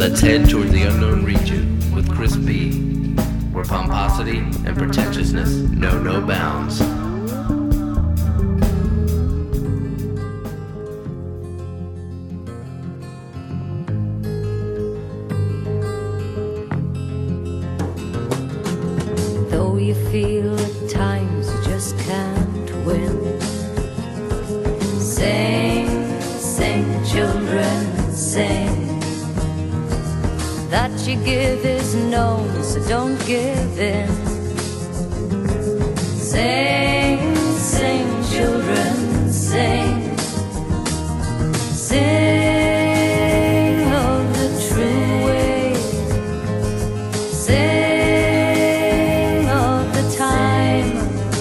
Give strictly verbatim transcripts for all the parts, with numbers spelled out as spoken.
Let's head toward the unknown region with Chris B, where pomposity and pretentiousness know no bounds. Though you feel at times you just can't win, sing, sing, children, sing. That you give is known, so don't give in. Sing, sing, children, sing. Sing of the true way. Sing of the time.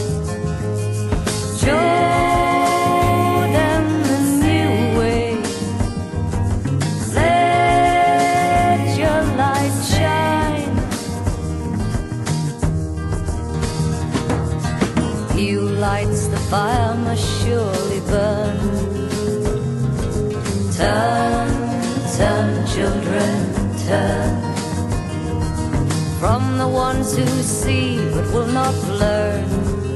Show them the new way. Let your light shine. He who lights the fire must surely burn. Turn, turn, children, turn. From the ones who see but will not learn.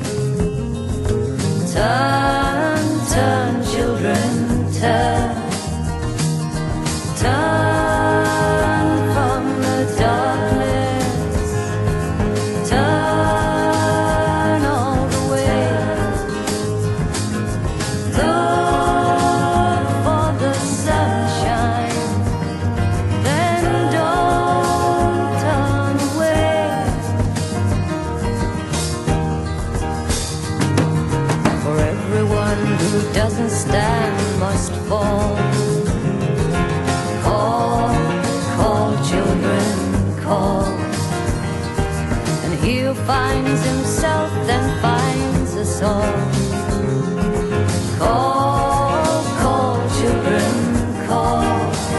Turn, turn, children, turn. Turn from the darkness. Turn all the way. Look for the sunshine. Then don't turn away. For everyone who doesn't stand must fall. Call, call, children, call. And he who finds himself then finds us all. Call, call, children, call.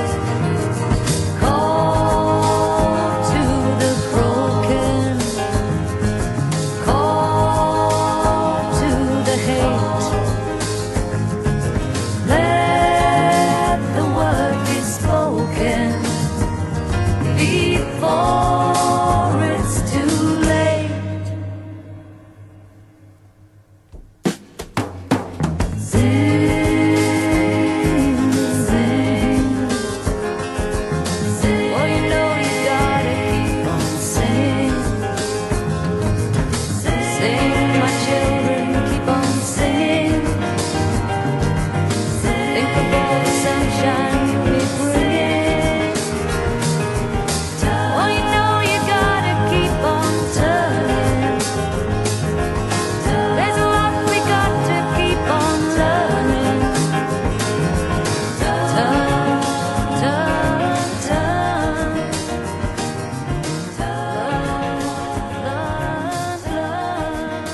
Call to the broken. Call to the hate. Let the word be spoken before it's too late. Sing, sing, sing. Well, you know you gotta keep on singing. Sing, my children, keep on singing. Think of all the sunshine you'll be bringing. Oh, you know you gotta keep on turning. There's a lot we got to keep on learning. Turn, turn, turn. Turn, learn, learn.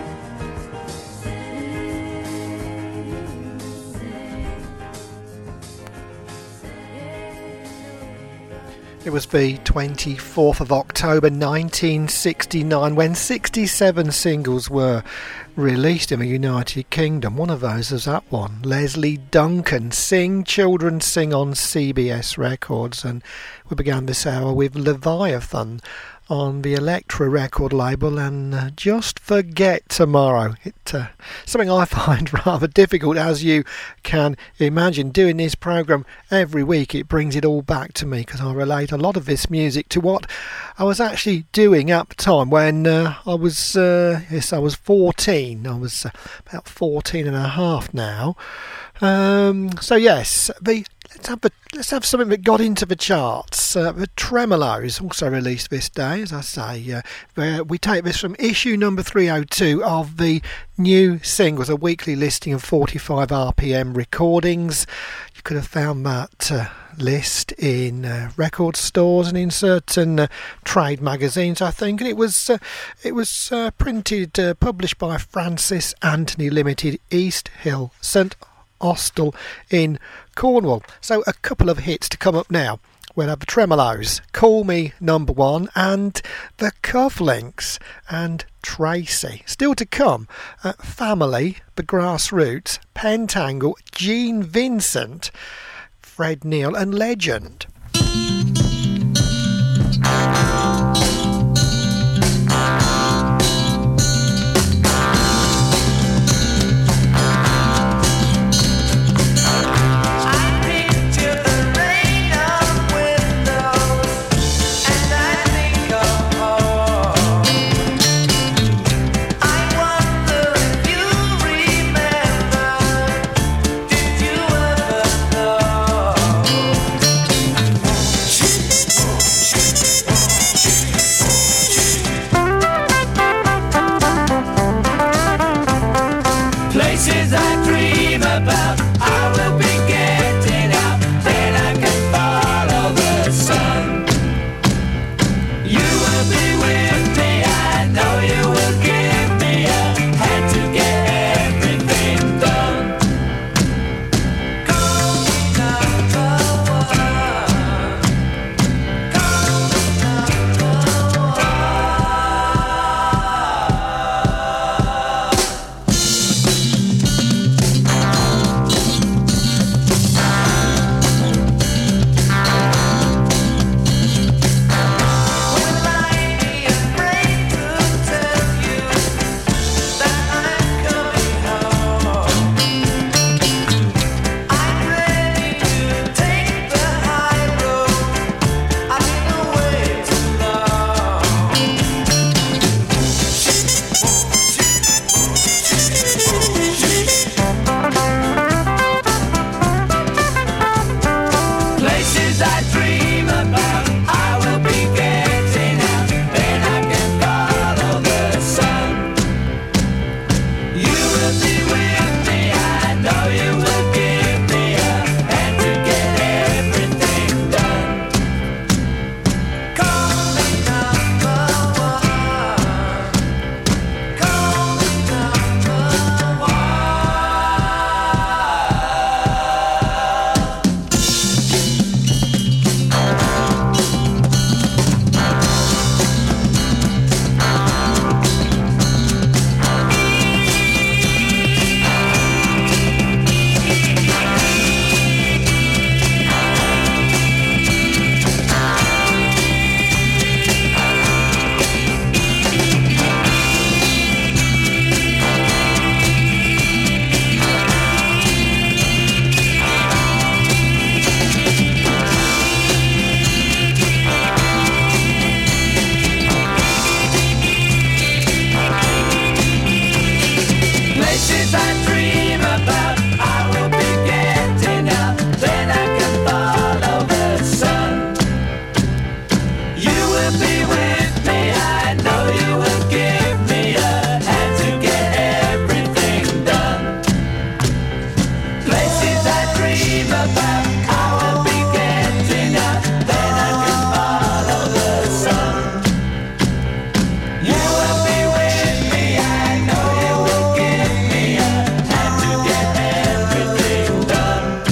It was the twenty-fourth of October nineteen sixty-nine when sixty-seven singles were released in the United Kingdom. One of those was that one, Leslie Duncan, Sing Children Sing, on C B S Records. And we began this hour with Leviathan on the Elektra record label, and uh, Just Forget Tomorrow. It's uh, something I find rather difficult, as you can imagine. Doing this programme every week, it brings it all back to me, because I relate a lot of this music to what I was actually doing at the time when uh, I was uh, yes I was fourteen. I was uh, about fourteen and a half now. Um, so yes, the Let's have, the, let's have something that got into the charts. Uh, the Tremolos also released this day, as I say. Uh, where we take this from issue number three oh two of the new singles, a weekly listing of forty-five R P M recordings. You could have found that uh, list in uh, record stores and in certain uh, trade magazines, I think. And it was uh, it was uh, printed, uh, published by Francis Anthony Limited, East Hill, St Austell in Cornwall. So a couple of hits to come up now. We'll have the Tremolos, Call Me Number One, and the Cufflinks and Tracy. Still to come, uh, Family, the Grassroots, Pentangle, Gene Vincent, Fred Neil and Legend. Places I dream about, I will be getting out, then I can follow the sun. You will be with me, I know you will give me a hand to get everything done. Places I dream about, I will be getting out, then I can follow the sun. You will be with me, I know you will give me a hand to get everything done.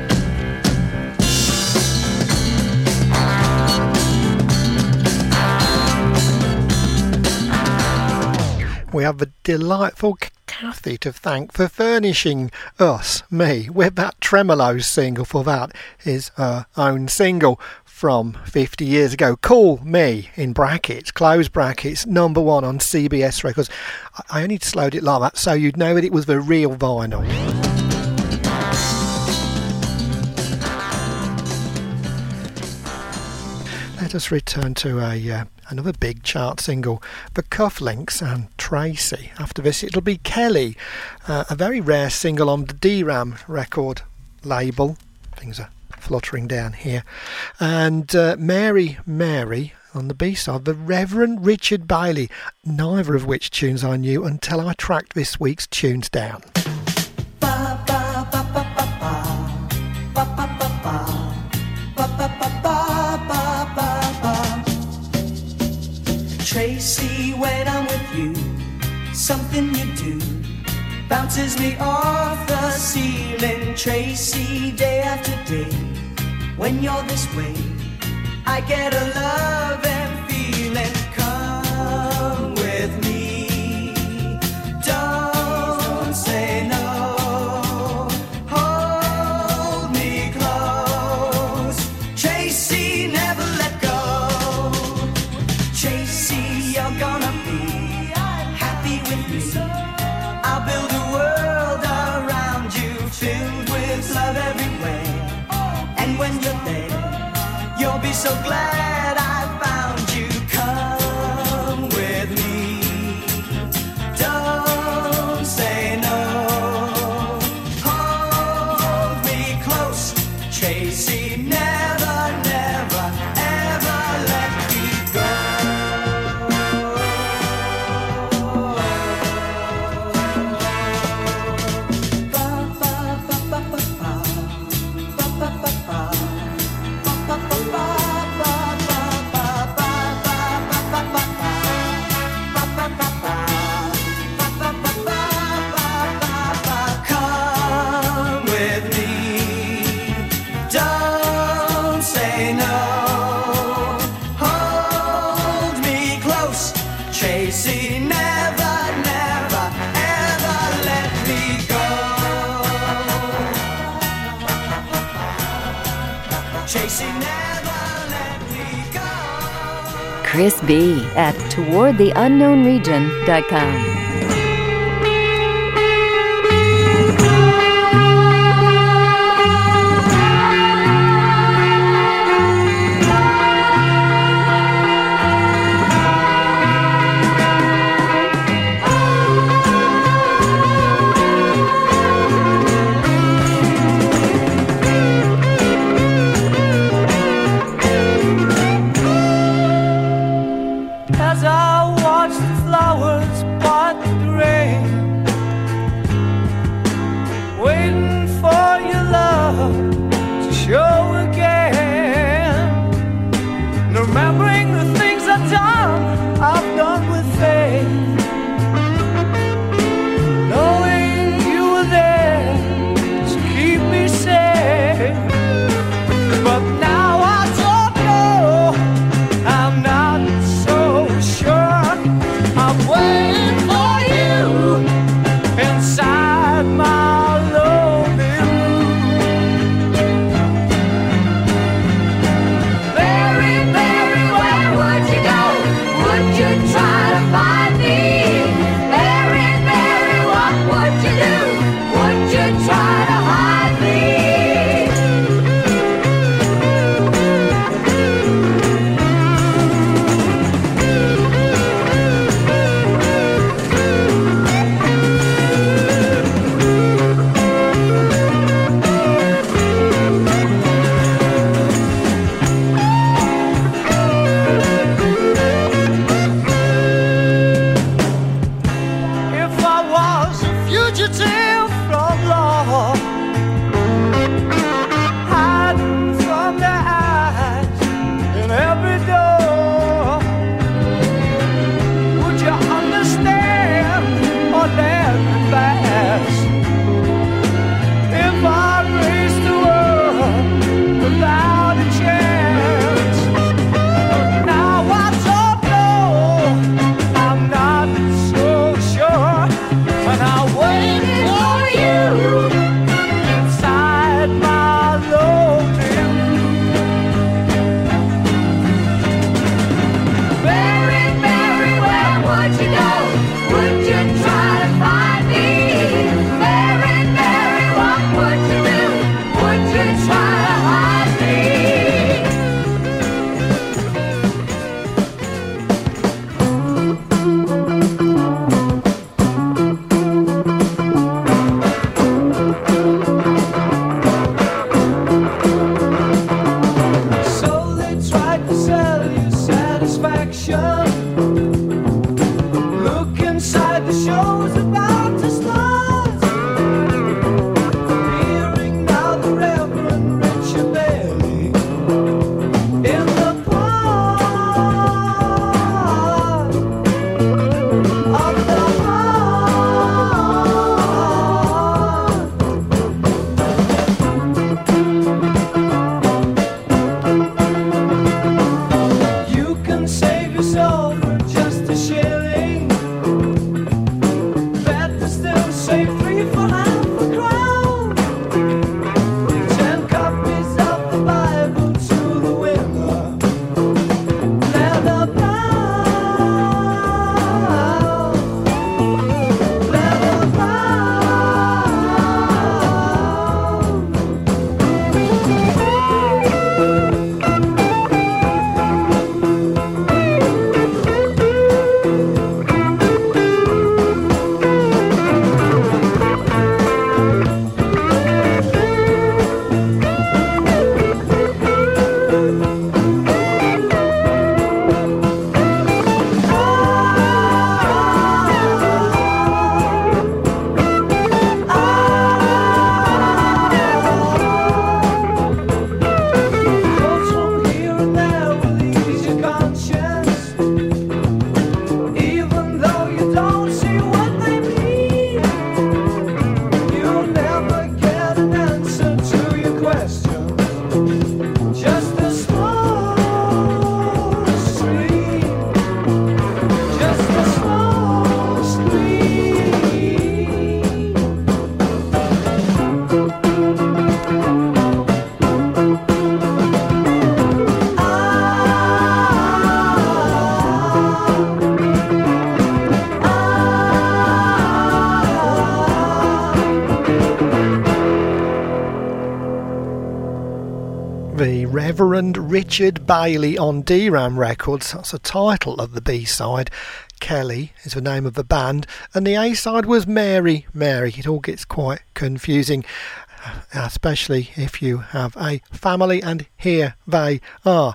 We have a delightful Kathy to thank for furnishing us, me, with that Tremolo single, for that is her own single from fifty years ago. Call Me, in brackets, close brackets, number one on C B S Records. I only slowed it like that so you'd know that it was the real vinyl. Let us return to a uh, another big chart single for Cufflinks and Tracy. After this it'll be Kelly, uh, a very rare single on the D RAM record label. Things are fluttering down here. And uh, Mary Mary on the B-side, the Reverend Richard Bailey, neither of which tunes I knew until I tracked this week's tunes down. Ba, ba, ba, ba, ba, ba. Ba, ba, ba, ba. Ba, ba, ba, ba, ba, ba, ba. Tracy, when I'm with you, something you do bounces me off the ceiling. Tracy, day after day, when you're this way, I get a love and feeling. Come with me, don't say no, hold me close. Tracy, never let go. Tracy, you're gonna be happy with me. I'll build a world around you, filled with love everywhere. And when you're there, you'll be so glad I found you. Come with me, don't say no, hold me close. Tracy, never, never, ever let me go. Ba, ba, ba, ba, ba, ba. Ba, ba, ba, ba. Ba, ba, ba, ba. Come with me, don't say no, hold me close. Tracy, never, never, ever let me go. Tracy, never let me go. Chris B at toward the unknown region dot com. As I watch the flowers fugitive from law, hiding from the eyes in every door. Would you understand or let me pass if I raced the world without a chance? Now I don't know, I'm not so sure, and I wait for you inside my lonely room. Mary, Mary, where would you go? Would you try to find me? Mary, Mary, what would you do? Would you try to hide me? So they tried to sell you satisfaction. Look inside, the show's about to start. Hearing now the Reverend Richard Bailey in the part of the heart. You can save yourself for just a shilling. Better still save three for half a crown. Ten copies of the Bible to the winner. Leather bound, leather Thoughts from here and there will ease your conscience, even though you don't see what they mean. You'll never get an answer to your question. Just a small stream, just a small stream. The Reverend Richard Bailey on D RAM Records. That's the title of the B-side. Kelly is the name of the band, and the A-side was Mary, Mary. It all gets quite confusing, especially if you have a family, and here they are.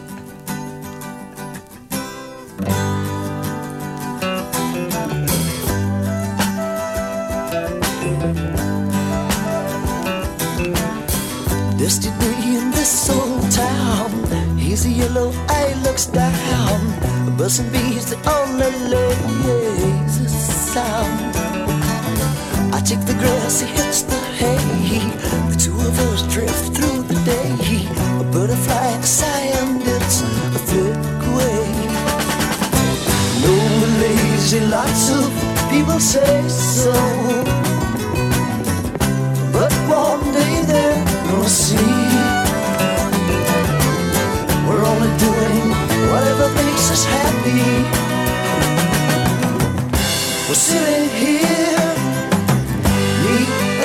Destiny in this old town. He's a yellow eye, looks down. Buzzing bees that only lays a sound. I take the grass, he hits the hay. The two of us drift through the day. A butterfly in a sigh and it's a flick away. No, we're lazy, lots of people say so. But one day they're gonna see we're only doing whatever makes us happy. We're sitting here, me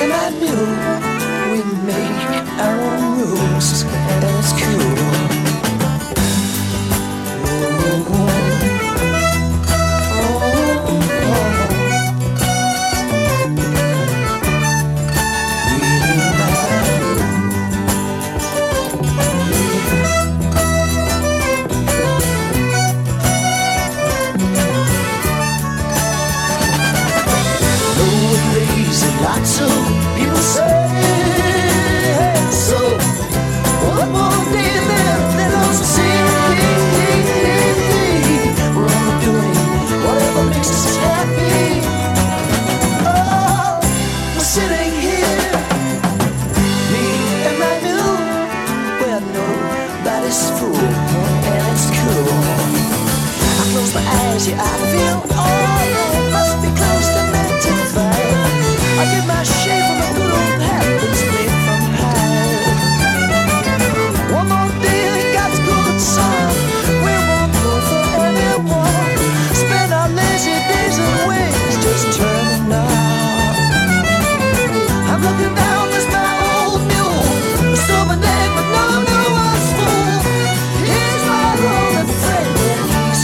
Lots of people say so. One more day and then they don't see me. We're all doing whatever makes us happy. Oh, we're sitting here, me and my new, where nobody's fool, and it's cool. I close my eyes, yeah, I feel all that must be close to ninety-five. I get my shave from a good old hat that's made from pie. One more day in God's good sun, we won't go for anyone. Spend our lazy days and wings just turning on. I'm looking down this my old mule, a stubborn neck but no no one's fool. He's my lonely friend and he's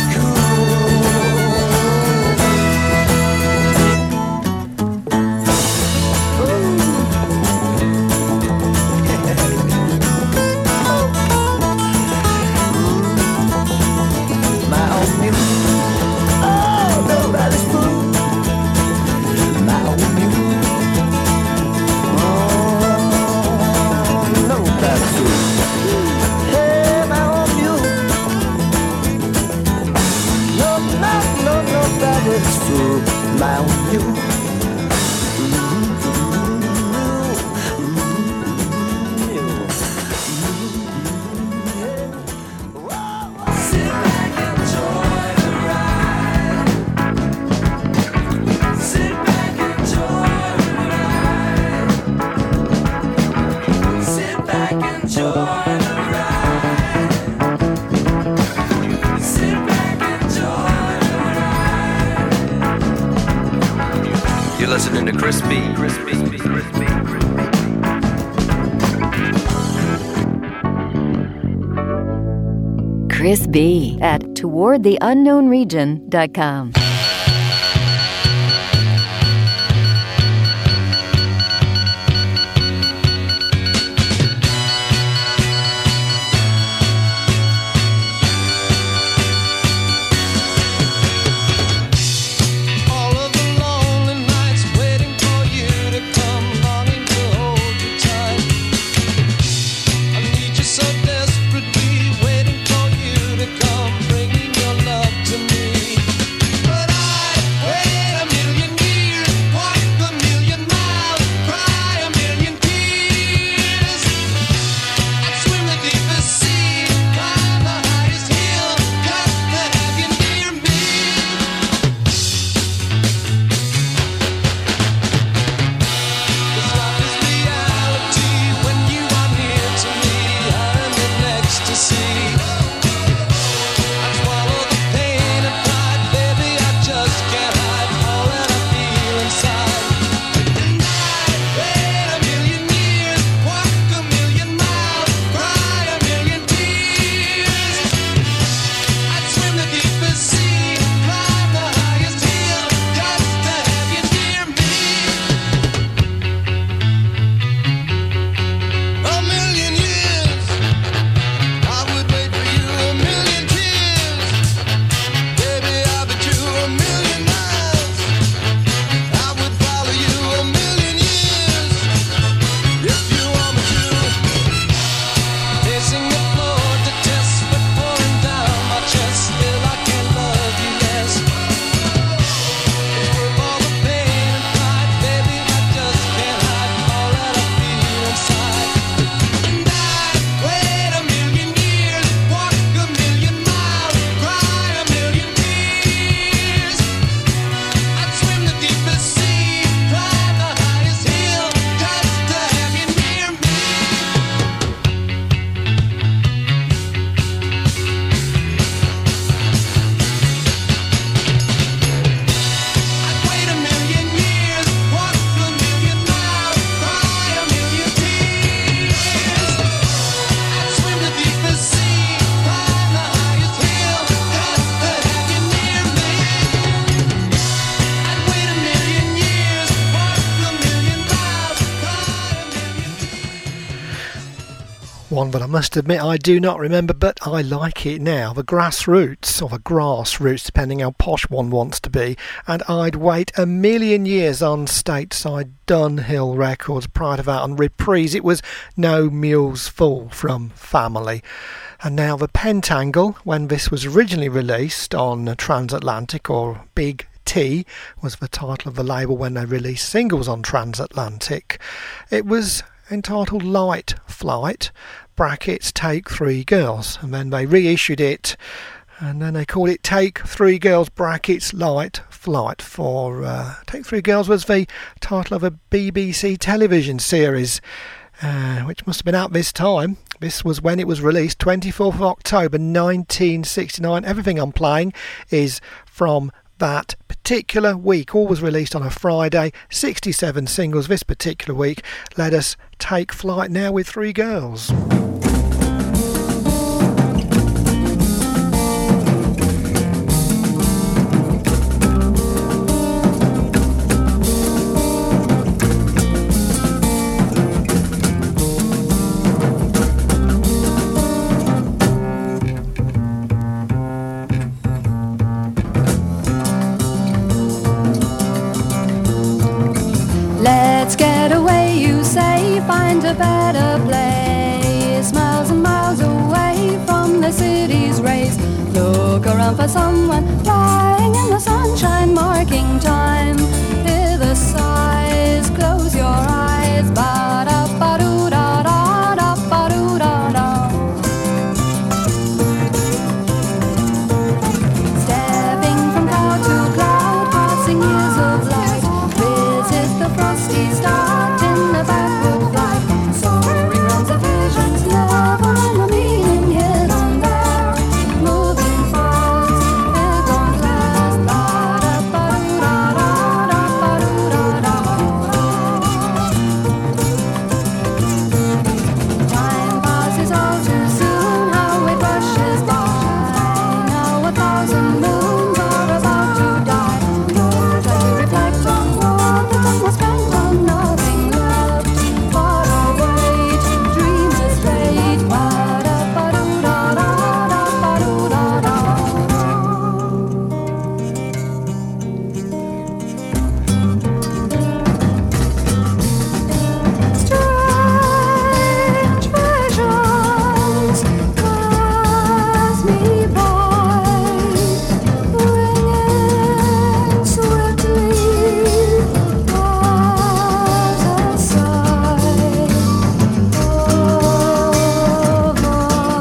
my own mule. Sit back, enjoy the ride. Sit back, enjoy the ride. Sit back, enjoy the ride. Sit back, enjoy the ride. You're listening to Chris B. Chris B. Chris B. Chris B. at toward the unknown region dot com. Desperately waiting for you to come, bringing your love to me. one, but I must admit I do not remember, but I like it now. The Grassroots, or the Grassroots, depending how posh one wants to be, and I'd wait a million years on stateside Dunhill Records. Prior to that, on Reprise, it was No Mules Fall from Family. And now the Pentangle, when this was originally released on Transatlantic, or Big T was the title of the label when they released singles on Transatlantic. It was entitled Light Flight, brackets Take Three Girls, and then they reissued it and then they called it Take Three Girls, brackets Light Flight. For uh, Take Three Girls was the title of a B B C television series, uh, which must have been out this time. This was when it was released, twenty-fourth of October nineteen sixty-nine. Everything I'm playing is from that particular week. All was released on a Friday. sixty-seven singles this particular week. Let us take flight now with Three Girls. Let's get away, you say, find a better place, miles and miles away from the city's race. Look around for someone lying in the sunshine, marking time. Hear the sighs, close your eyes. Ba-da-ba-doo-da-da-da-ba-doo-da-da. Stepping from cloud to cloud, passing years of light. Visit the frosty start in the backward flight. Soaring realms of visions, never in the meaning hidden there. Moving fast, it won't last. Ba-da-ba-doo-da-da-da-ba-doo-da-da. Time passes all too soon, how it rushes by. Now a thousand moons are about to die. No time to reflect on what the time was spent on. Nothing left, far away, dreams are straight. Ba-da-ba-doo-da-da-da-ba-doo-da-da. Strange visions pass me by, ringing swiftly as a sigh over the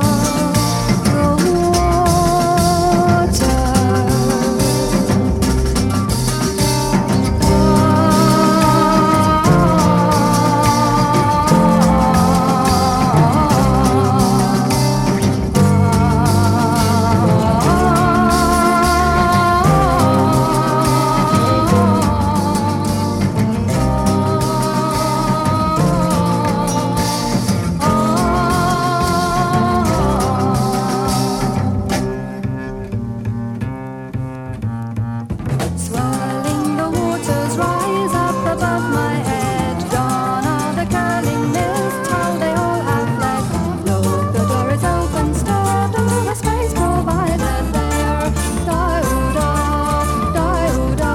Swirling the waters rise up above my head. Dawn of the curling mist, how they all have fled. Look, the door is open, step into the space provided there. Da-oo-da, da-oo-da,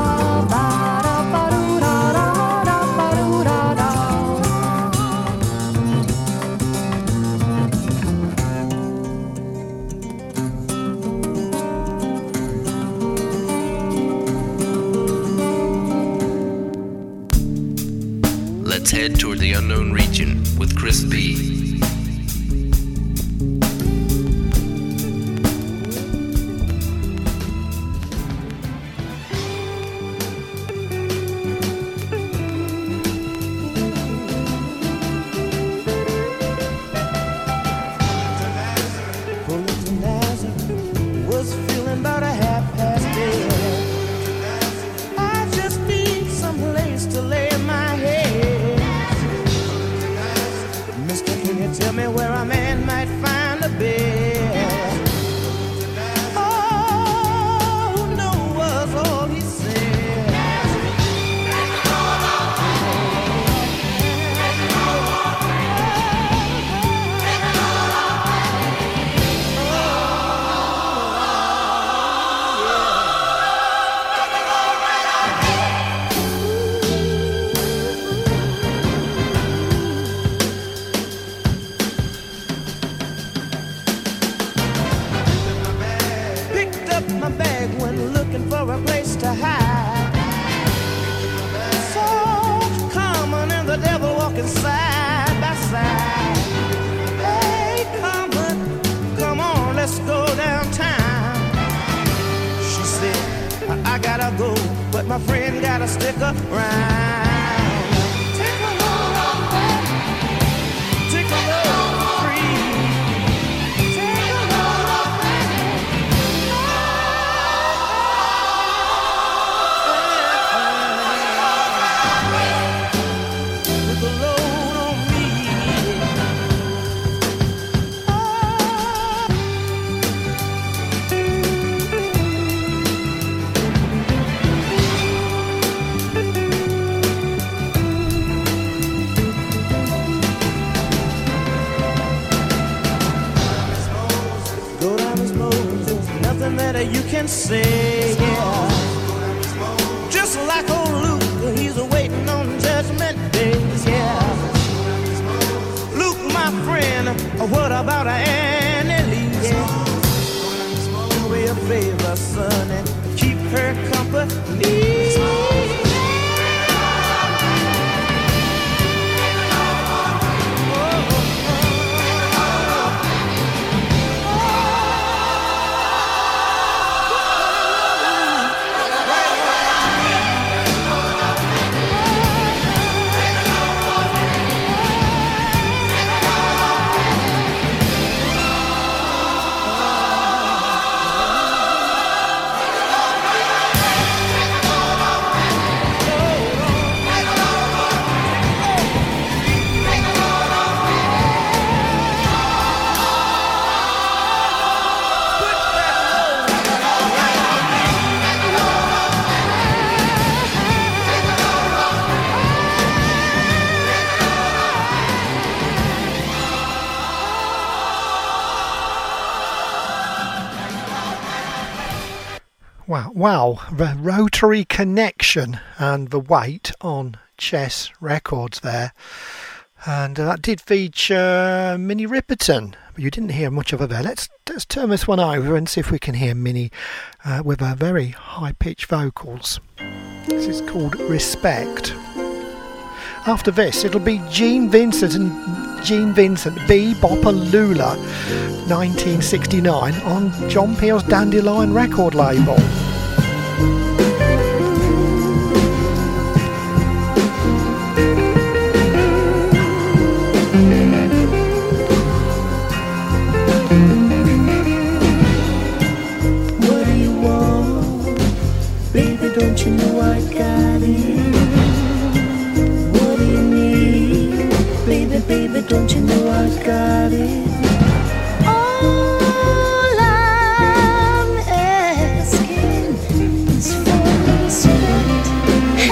ba-da-ba-doo-da-da-da-ba-doo-da-da. Let's head toward the unknown region with Chris B. Pulling to Nazareth, was feeling about a half past dead. I just need some place to lay my head. Mister King my friend, gotta stick around. Take a load off me. Take a load free. Take a load off me. With a load on me. Go down this Moses, nothing that you can say, yeah. Just like old Luke, he's waiting on judgment days, yeah. Luke, my friend, what about Annie, yeah. Do me a favor, son, and keep her company. Wow, wow, the Rotary Connection and the Weight on Chess Records there. And uh, that did feature Minnie Riperton, but you didn't hear much of her there. Let's, let's turn this one over and see if we can hear Minnie uh, with her very high-pitched vocals. This is called Respect. After this, it'll be Gene Vincent and Gene Vincent, Be-Bop-A-Lula, nineteen sixty-nine, on John Peel's Dandelion record label. What do you want? Baby, don't you know I got it? Baby, baby, don't you know I got it? All I'm asking is for respect. Hey,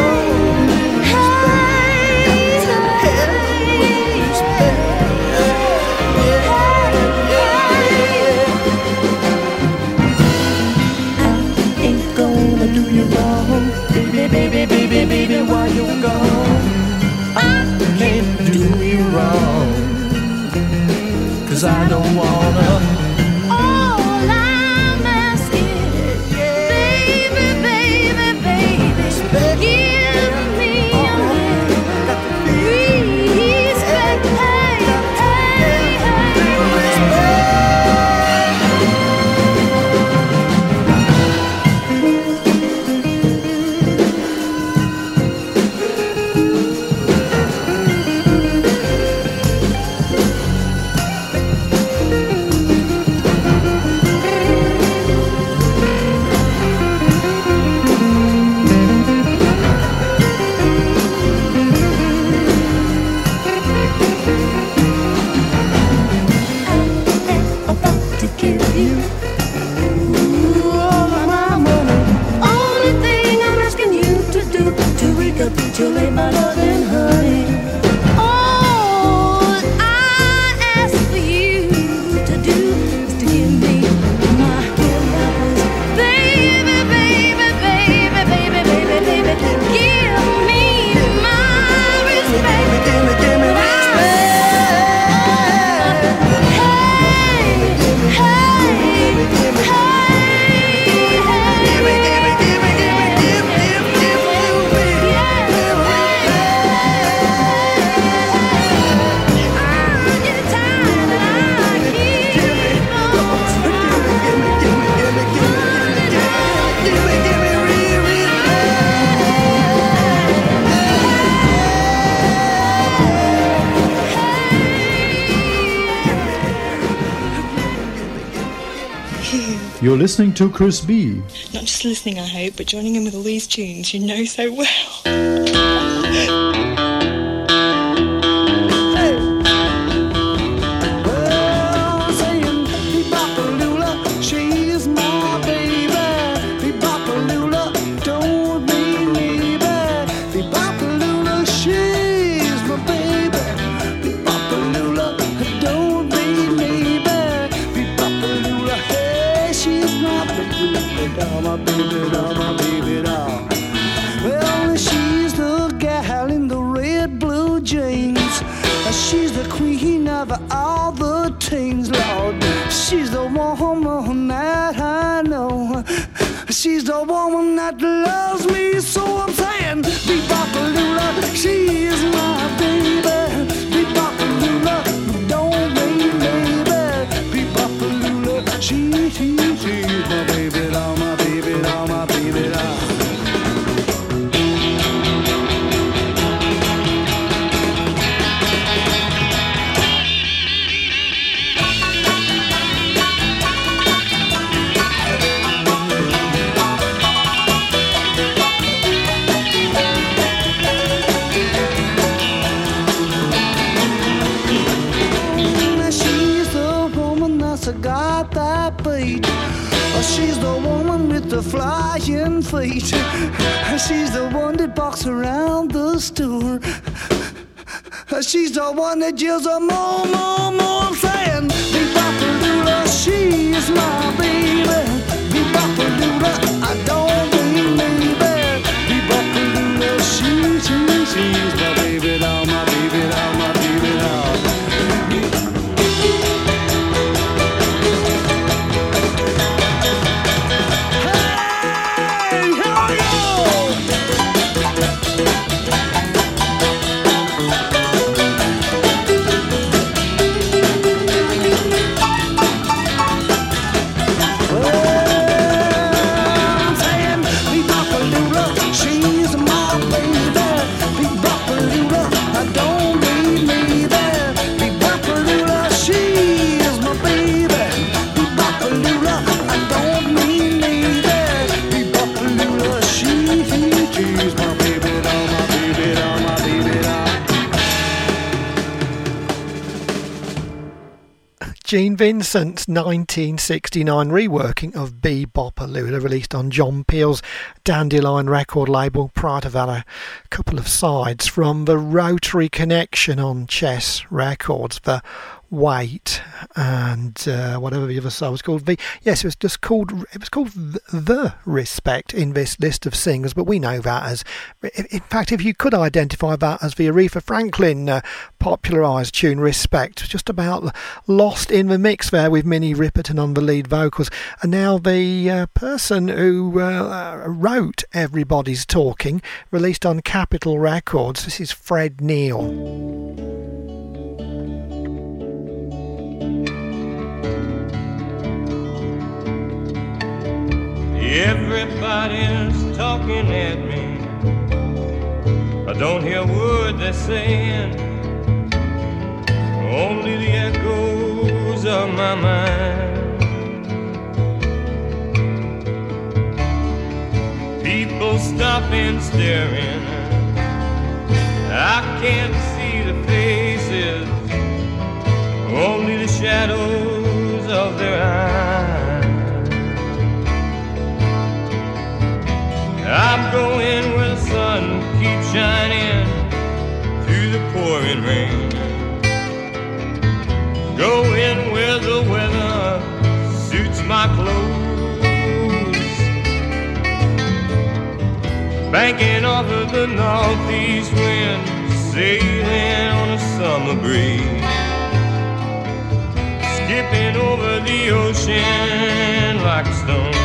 I ain't gonna do you wrong. Baby, baby, baby, baby, while you're gone, I can't do you wrong, 'cause I don't wanna. All I'm asking, baby, baby, baby, give me a little respect. Hey, hey, You're listening to Chris B. Not just listening, I hope, but joining in with all these tunes you know so well. All the teens, Lord, she's the woman that I know. She's the woman that loves me, so I'm saying, Be-Bop-A-Lula, she is my baby. Be-Bop-A-Lula, don't be baby. Be-Bop-A-Lula, she, she, she's my baby, doll, my baby, doll, my baby, doll. Got that beat. She's the woman with the flying feet. She's the one that walks around the store. She's the one that yells a more, more, more. I'm saying, Be-Bop-A-Lula, she's my baby. Be-Bop-A-Lula, I don't mean baby. Be-Bop-A-Lula, she, she, she's my baby doll, my baby doll, my baby doll. Gene Vincent's nineteen sixty-nine reworking of Be-Bop-A-Lula, released on John Peel's Dandelion record label. Prior to that, a couple of sides from the Rotary Connection on Chess Records, the Wait and uh, whatever the other side was called. The, yes, it was just called. It was called The Respect in this list of singers, but we know that as. In fact, if you could identify that as the Aretha Franklin uh, popularised tune "Respect," it was just about lost in the mix there with Minnie Riperton on the lead vocals, and now the uh, person who uh, wrote "Everybody's Talking," released on Capitol Records. This is Fred Neil. Everybody's talking at me. I don't hear a word they're saying, only the echoes of my mind. People stop and staring. I can't see the faces, only the shadows of their eyes. I'm going where the sun keeps shining through the pouring rain. Going where the weather suits my clothes. Banking off of the northeast wind, sailing on a summer breeze. Skipping over the ocean like a stone.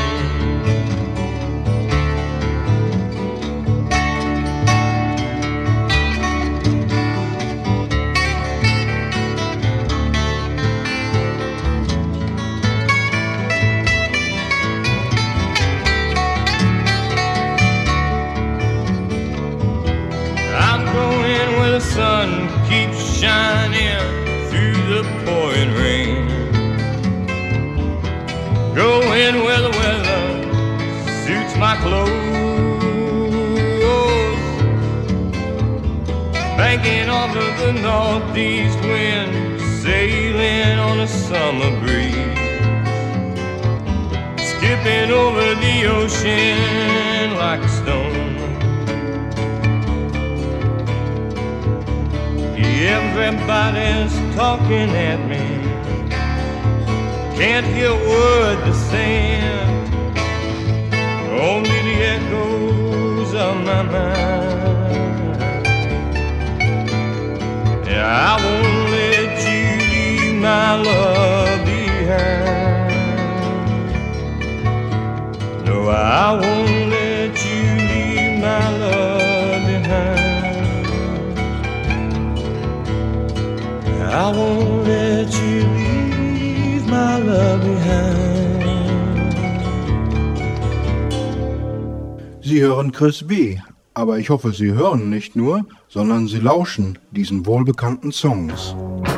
The sun keeps shining through the pouring rain. Going where clothes, banking off of the northeast wind, sailing on a summer breeze, skipping over the ocean like a stone. Everybody's talking at me, can't hear a word they're saying, only the echoes of my mind. Yeah, I won't let you leave my love behind. No, I won't let you leave my love behind. I won't let you leave my love behind. Sie hören Chris B., aber ich hoffe, Sie hören nicht nur, sondern Sie lauschen diesen wohlbekannten Songs.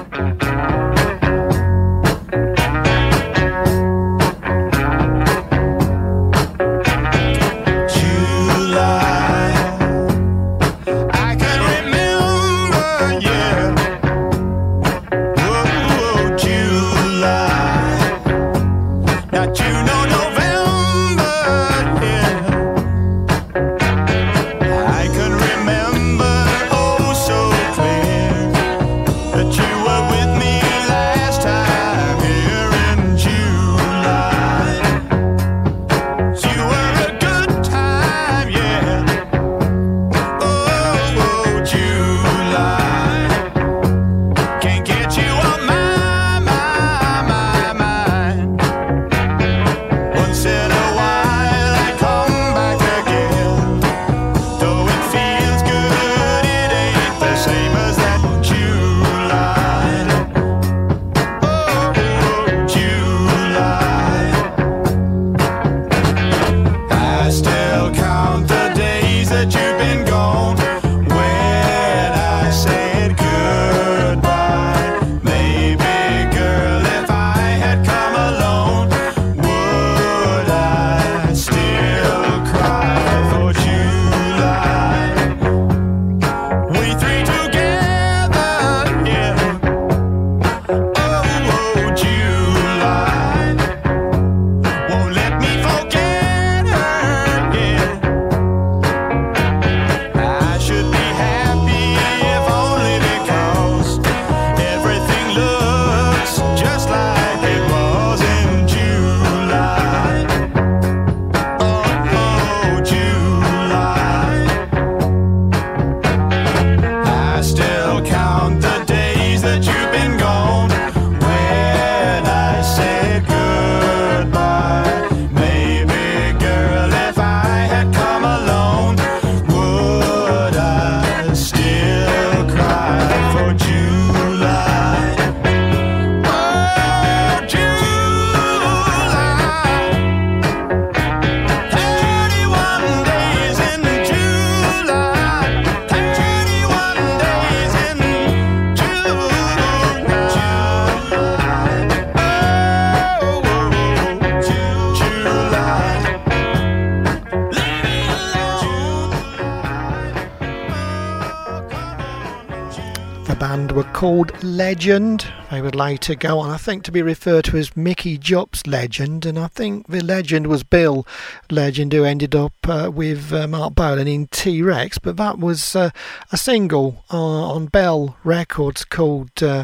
Called Legend. They would later go on, I think, to be referred to as Mickey Jupp's Legend, and I think the legend was Bill Legend, who ended up uh, with uh, Mark Bolan in T-Rex, but that was uh, a single uh, on Bell Records called uh,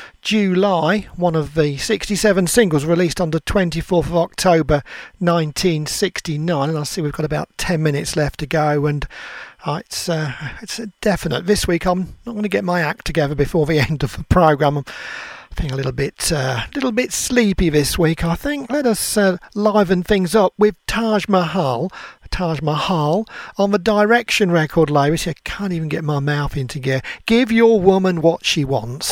July, one of the sixty-seven singles released on the twenty-fourth of October nineteen sixty-nine, and I see we've got about ten minutes left to go, and Uh, it's uh, it's a definite. This week I'm not going to get my act together before the end of the programme. I'm feeling a little bit, uh, little bit sleepy this week, I think. Let us uh, liven things up with Taj Mahal, Taj Mahal on the Direction record label. See, I can't even get my mouth into gear. Give your woman what she wants.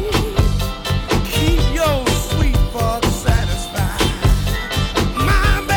My baby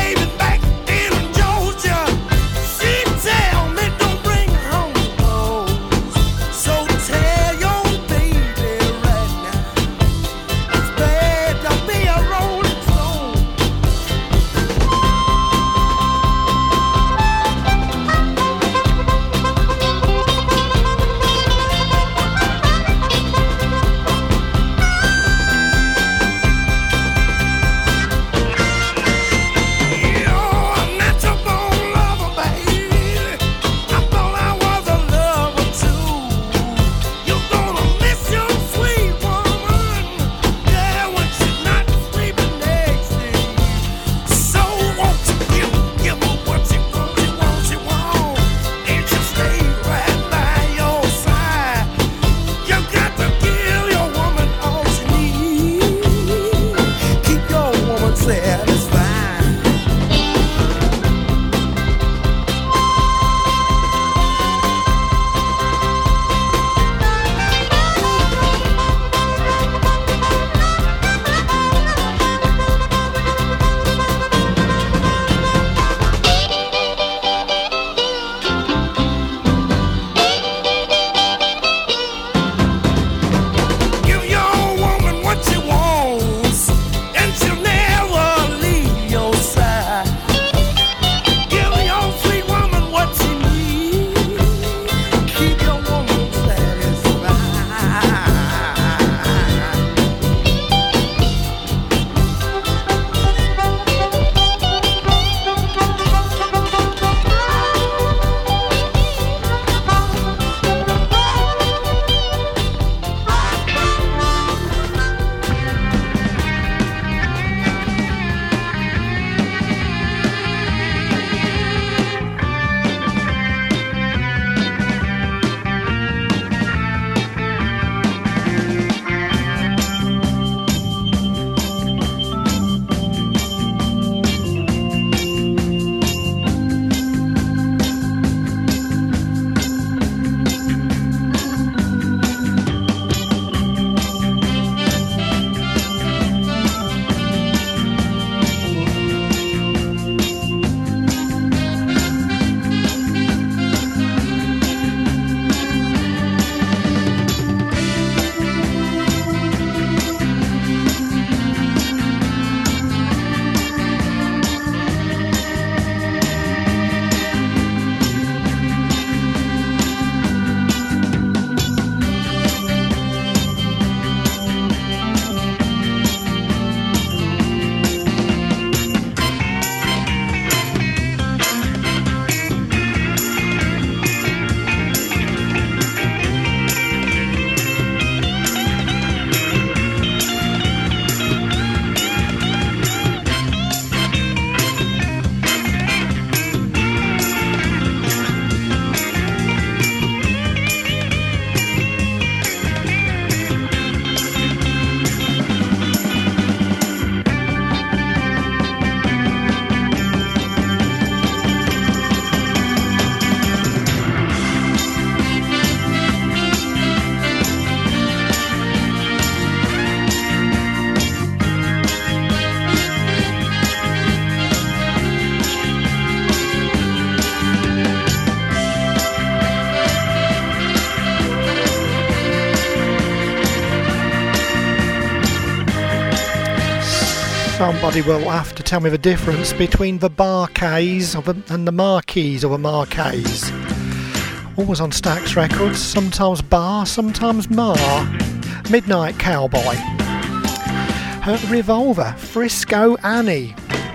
Somebody will have to tell me the difference between the Bar-Kays of a, and the Marquis of a Marquise. Always on Stax Records, sometimes Bar, sometimes Mar. Midnight Cowboy. Her Revolver, Frisco Annie.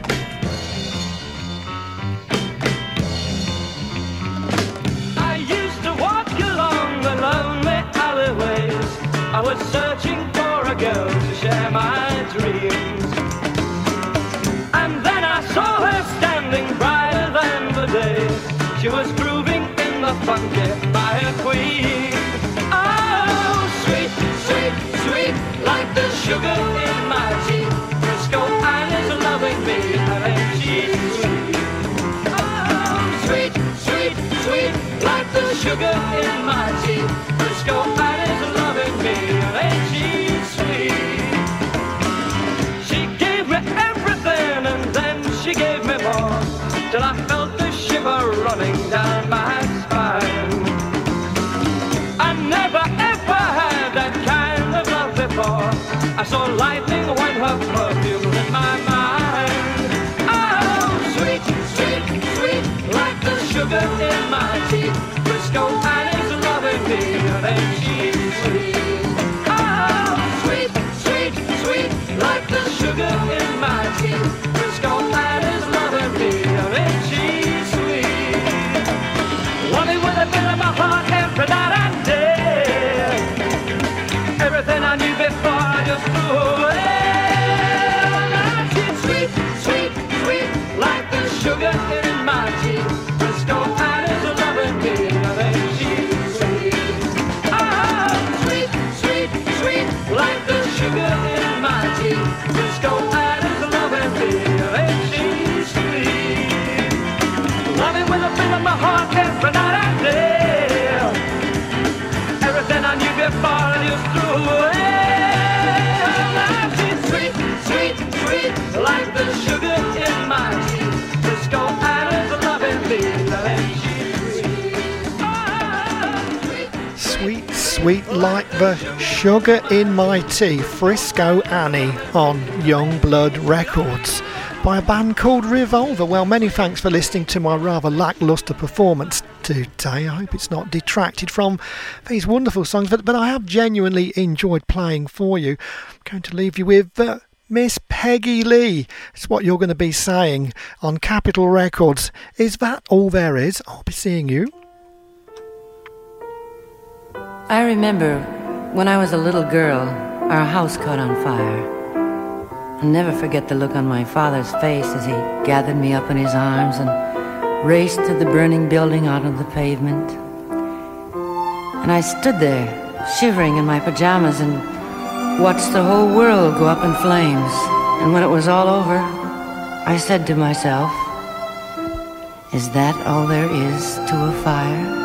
I used to walk along the lonely alleyways. I was searching for a girl to share my dreams. And then I saw her standing brighter than the day. She was grooving in the funky fire queen. Oh, sweet, sweet, sweet, like the sugar in my tea. Frisco Annie's loving me, and ain't she sweet? Oh, sweet, sweet, sweet, like the sugar in my tea. Frisco Annie's loving me, and ain't she sweet? She gave me everything, and then she gave me more, till I felt the shiver running down my spine. I never ever had that kind of love before. I saw lightning when her perfume hit my mind. Oh, sweet, sweet, sweet, like the sugar in my tea. Frisco Annie's loving me, and ain't she sweet? Oh, sweet, sweet, sweet, like the sugar in my tea. Frisco Annie's loving me, and ain't she sweet? Loving with a bit of my heart every night and day. Everything I knew before I just threw away. Now she's sweet, sweet, sweet, like the sugar in my tea. Frisco Annie's loving me, and ain't she sweet? Ah, sweet, sweet, sweet, like the sugar in my tea. Frisco Annie's loving me, and ain't she sweet? Loving with a bit of my heart every night and day. Everything I knew before I just threw away. Now she's sweet, sweet, sweet, like the sugar in my tea. Frisco Annie's loving me, and ain't she sweet? Ah, sweet. Sweet, sweet like the sugar in my tea. Frisco Annie on Youngblood Records by a band called Revolver. Well, many thanks for listening to my rather lacklustre performance today. I hope it's not detracted from these wonderful songs, but, but I have genuinely enjoyed playing for you. I'm going to leave you with uh, Miss Peggy Lee. It's what you're going to be saying on Capitol Records. Is that all there is? I'll be seeing you. I remember when I was a little girl, our house caught on fire. I'll never forget the look on my father's face as he gathered me up in his arms and raced to the burning building out on the pavement. And I stood there, shivering in my pajamas, and watched the whole world go up in flames. And when it was all over, I said to myself, is that all there is to a fire?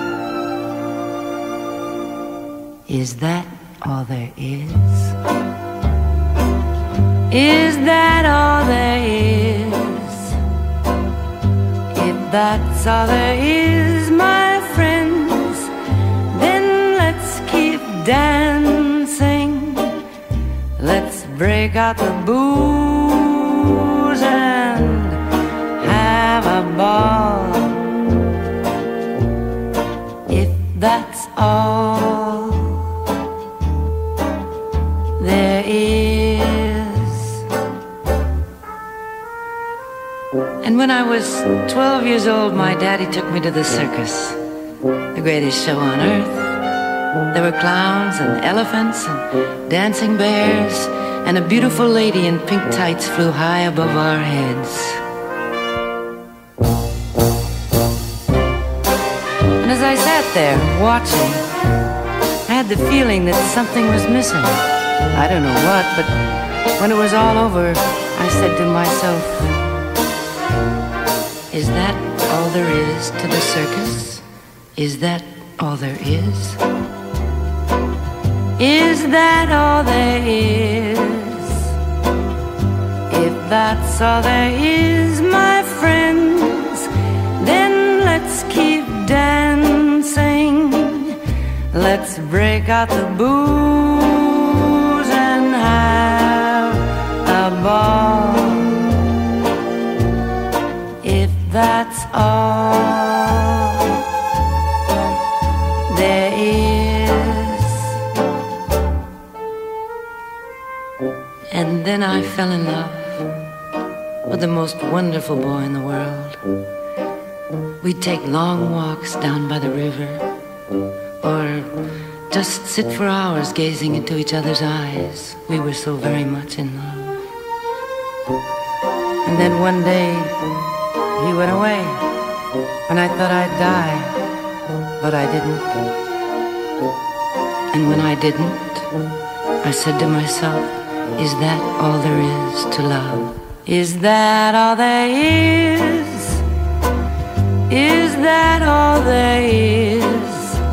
Is that all there is? Is that all there is? If that's all there is, my friends, then let's keep dancing. Let's break out the booze and have a ball. If that's all there is. And when I was twelve years old, my daddy took me to the circus, the greatest show on earth. There were clowns and elephants and dancing bears, and a beautiful lady in pink tights flew high above our heads. And as I sat there watching, I had the feeling that something was missing. I don't know what, but when it was all over, I said to myself, is that all there is to the circus? Is that all there is? Is that all there is? If that's all there is, my friends, then let's keep dancing. Let's break out the booze and have a ball. that's all there is. And then I fell in love with the most wonderful boy in the world. We'd take long walks down by the river, or just sit for hours gazing into each other's eyes. We were so very much in love. And then one day, he went away, and I thought I'd die, but I didn't. And when I didn't, I said to myself, is that all there is to love? Is that all there is? Is that all there is?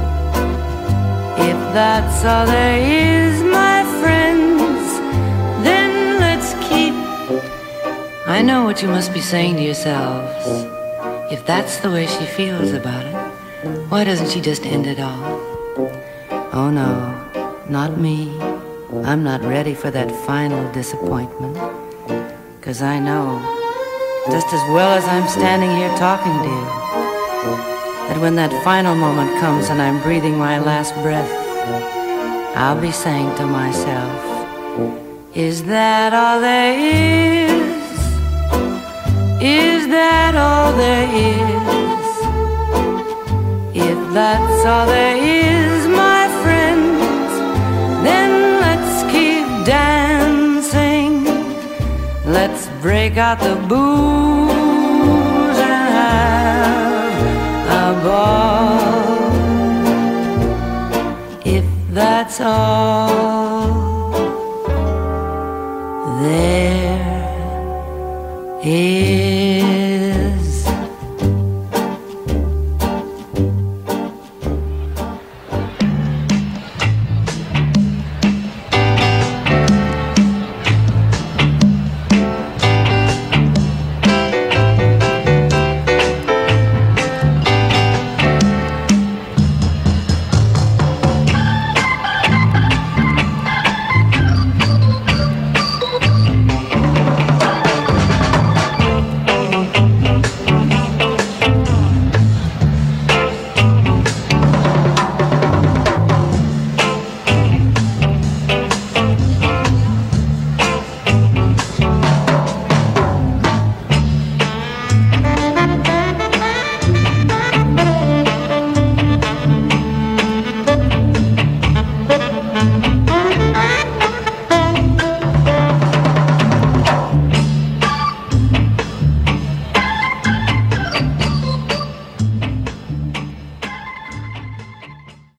If that's all there is, my friends, then let's keep. I know what you must be saying to yourselves. If that's the way she feels about it, why doesn't she just end it all? Oh no, not me. I'm not ready for that final disappointment. 'Cause I know, just as well as I'm standing here talking to you, that when that final moment comes and I'm breathing my last breath, I'll be saying to myself, is that all there is? Is that all there is? If that's all there is, my friends, then let's keep dancing. Let's break out the booze and have a ball. If that's all